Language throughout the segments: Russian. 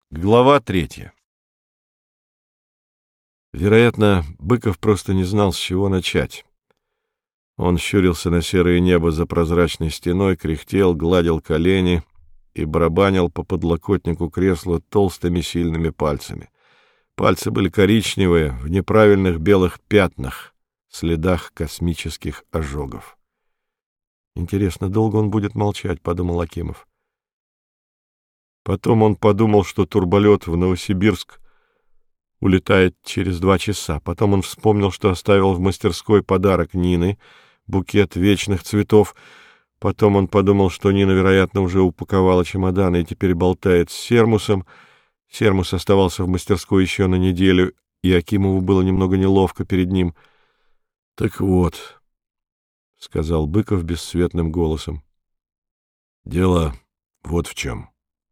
Глава 3. Вероятно, Быков просто не знал, с чего начать. Он щурился на серое небо за прозрачной стеной, кряхтел, гладил колени и барабанил по подлокотнику кресла толстыми сильными пальцами. Пальцы были коричневые, в неправильных белых пятнах, следах космических ожогов. «Интересно, долго он будет молчать?» — подумал Акимов. Потом он подумал, что турболет в Новосибирск улетает через 2 часа. Потом он вспомнил, что оставил в мастерской подарок Нины, букет вечных цветов. Потом он подумал, что Нина, вероятно, уже упаковала чемоданы и теперь болтает с Сермусом. Сермус оставался в мастерской еще на неделю, и Акимову было немного неловко перед ним. — Так вот, — сказал Быков бесцветным голосом, — дело вот в чем.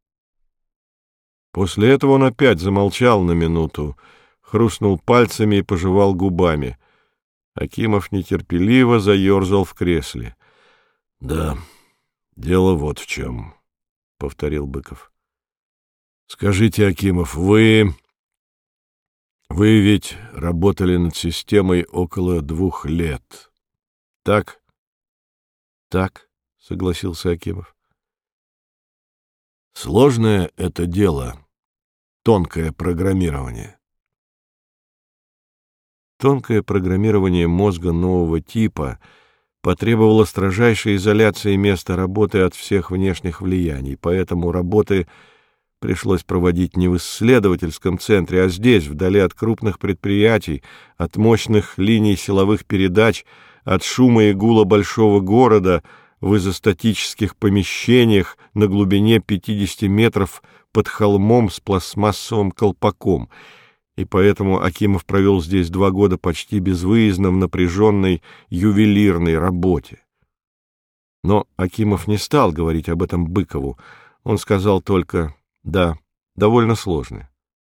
После этого он опять замолчал на минуту, хрустнул пальцами и пожевал губами. Акимов нетерпеливо заерзал в кресле. — Да, дело вот в чем, — повторил Быков. — Скажите, Акимов, вы ведь работали над системой около 2 лет, так? — Так, — согласился Акимов. — Сложное это дело. Тонкое программирование. Тонкое программирование мозга нового типа потребовало строжайшей изоляции места работы от всех внешних влияний, поэтому работы пришлось проводить не в исследовательском центре, а здесь, вдали от крупных предприятий, от мощных линий силовых передач, от шума и гула большого города, в изостатических помещениях на глубине 50 метров под холмом с пластмассовым колпаком, и поэтому Акимов провел здесь 2 года почти безвыездно в напряженной ювелирной работе. Но Акимов не стал говорить об этом Быкову, он сказал только «да, довольно сложно».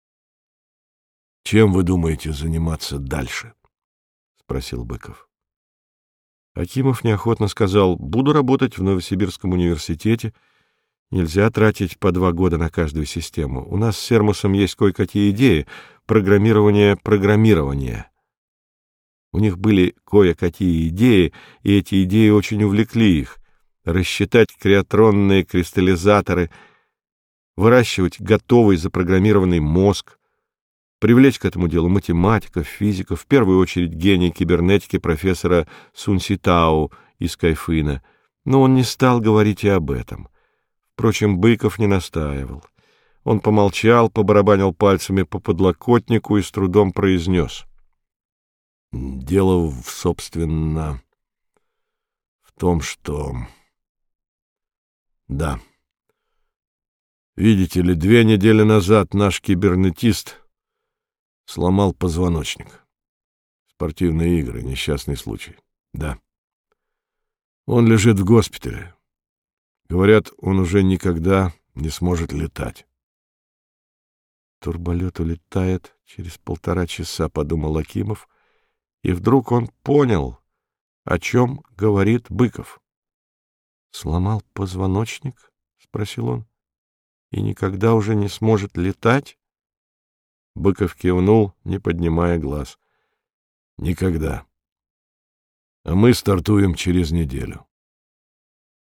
«Чем вы думаете заниматься дальше?» — спросил Быков. Акимов неохотно сказал: «Буду работать в Новосибирском университете. Нельзя тратить по 2 года на каждую систему. У нас с Сермусом есть кое-какие идеи. Программирование. У них были кое-какие идеи, и эти идеи очень увлекли их. Рассчитать креатронные кристаллизаторы, выращивать готовый запрограммированный мозг, привлечь к этому делу математиков, физиков, в первую очередь гения кибернетики профессора Сунситау из Кайфына. Но он не стал говорить и об этом. Впрочем, Быков не настаивал. Он помолчал, побарабанил пальцами по подлокотнику и с трудом произнес: «Дело, собственно, в том, что... Да. Видите ли, 2 недели назад наш кибернетист сломал позвоночник. Спортивные игры, несчастный случай. Да. Он лежит в госпитале. Говорят, он уже никогда не сможет летать». «Турболет улетает через 1,5 часа», — подумал Акимов, и вдруг он понял, о чем говорит Быков. «Сломал позвоночник?» — спросил он. «И никогда уже не сможет летать?» Быков кивнул, не поднимая глаз. «Никогда. А мы стартуем через неделю».